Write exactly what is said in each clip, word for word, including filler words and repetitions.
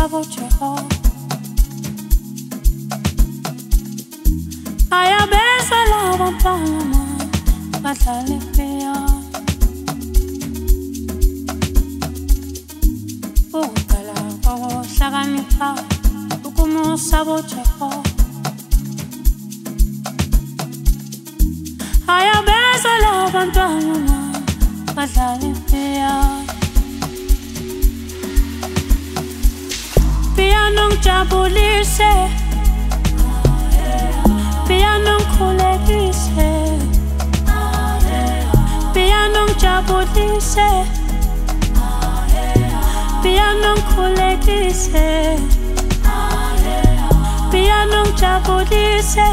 sabo Jehova. Ayabesela abantwana badlala ipiyano. Ukudala kwakuhlakanipha ukumusaba uJehova. Ayabesela abantwana badlala ipiyano. Piano ngijabulise, piano ngikhulekise, piano ngijabulise, piano ngikhulekise, piano ngijabulise,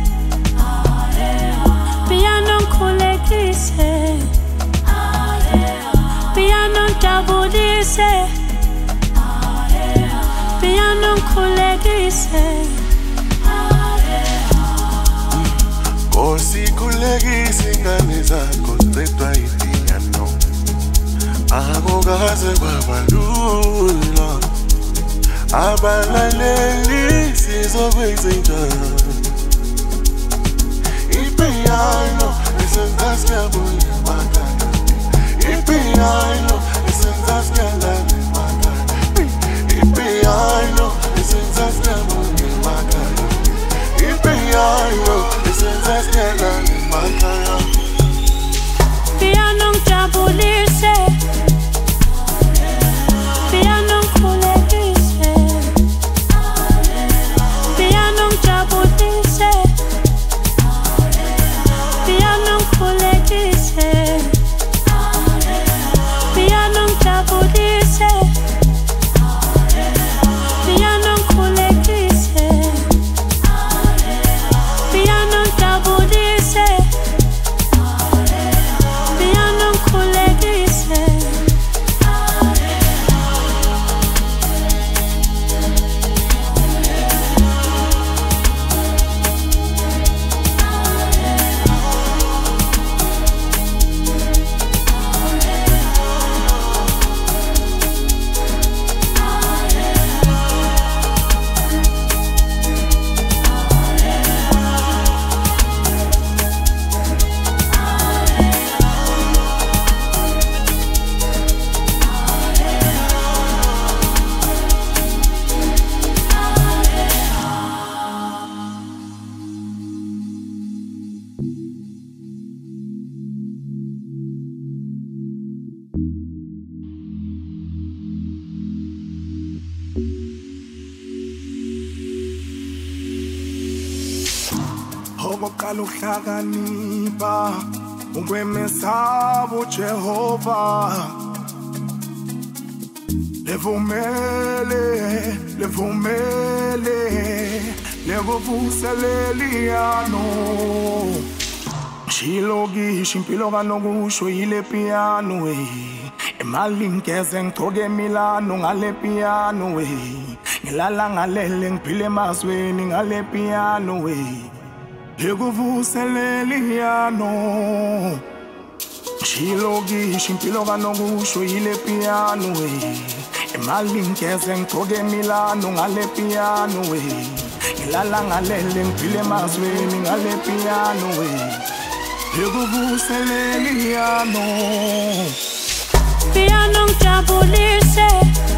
piano ngikhulekise, piano ngijabulise, piano ngikhulekise. Nkosi khulekisa ingane zakho zedwa ipiano. Akukaze kwaba lula, abalaleli sizokwenza njani? Ipiano isenza siyabona emakhaya. Ipiano isenza siyalala emakhaya. Ipiano isenza siyabona emakhaya. Ipiano isenza siyalala emakhaya. Piano ngijabulise, piano ngikhulekise, piano ngijabulise, piano ngikhulekise, piano ngijabulise, piano ngikhulekise, piano ngijabulise, piano ngikhulekise. Okokuqala ukuhlakanipha ukwemesaba uJehova. Levumele, levumele, lekuvuseleliyano. Shilokishi impilo kanokusho yile piano eh. Imali ngeze ngigcoke Milano ngale piano eh. Ngilala ngalele ngiphile emazweni ngale piano eh. Lekuvuseleliyano. Shilokishi impilo kanokusho yile piano eh. Imali ngeze ngigcoke Milano ngale piano eh. Ngilala ngalele ngiphile emazweni ngale piano eh. Lekuvuseleliyano. Piano ngijabulise,